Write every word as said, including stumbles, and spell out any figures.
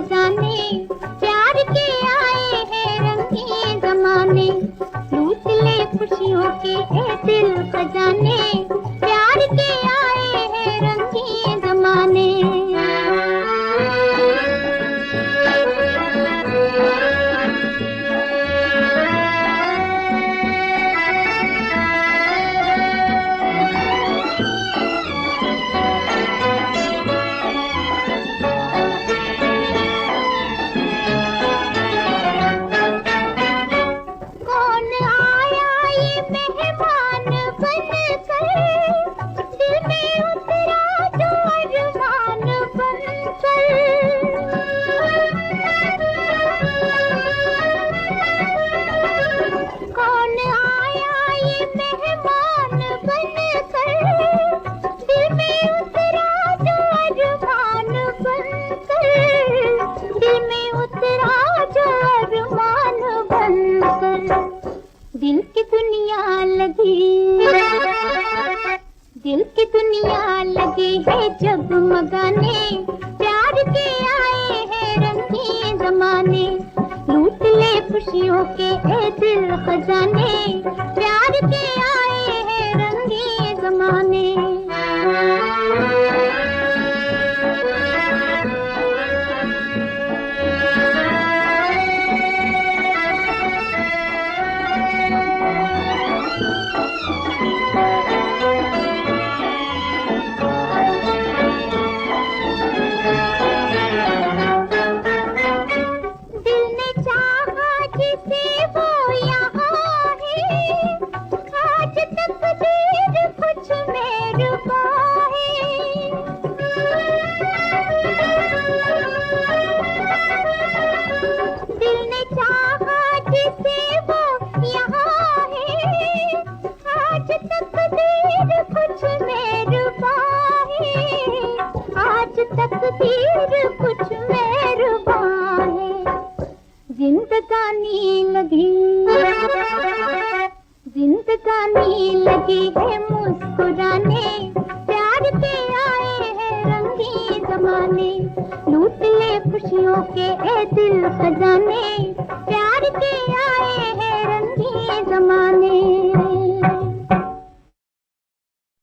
खजाने, प्यार के आए हैं रंगीन ज़माने। लूट ले खुशियों के ए दिल खजाने, प्यार के आए हैं रंगीन ज़माने। दिल की दुनिया लगी, दिल की दुनिया लगी है जगमगाने, प्यार के आए हैं रंगीन ज़माने। लूट ले खुशियों के ए दिल खजाने, प्यार के आए हैं रंगीन ज़माने। तकदीर कुछ मेहरबान है, जिंदगानी लगी, जिंदगानी लगी है मुस्कुराने, प्यार के आए हैं रंगीन ज़माने। लूट ले खुशियों के ए दिल खजाने, प्यार के आए हैं रंगीन ज़माने।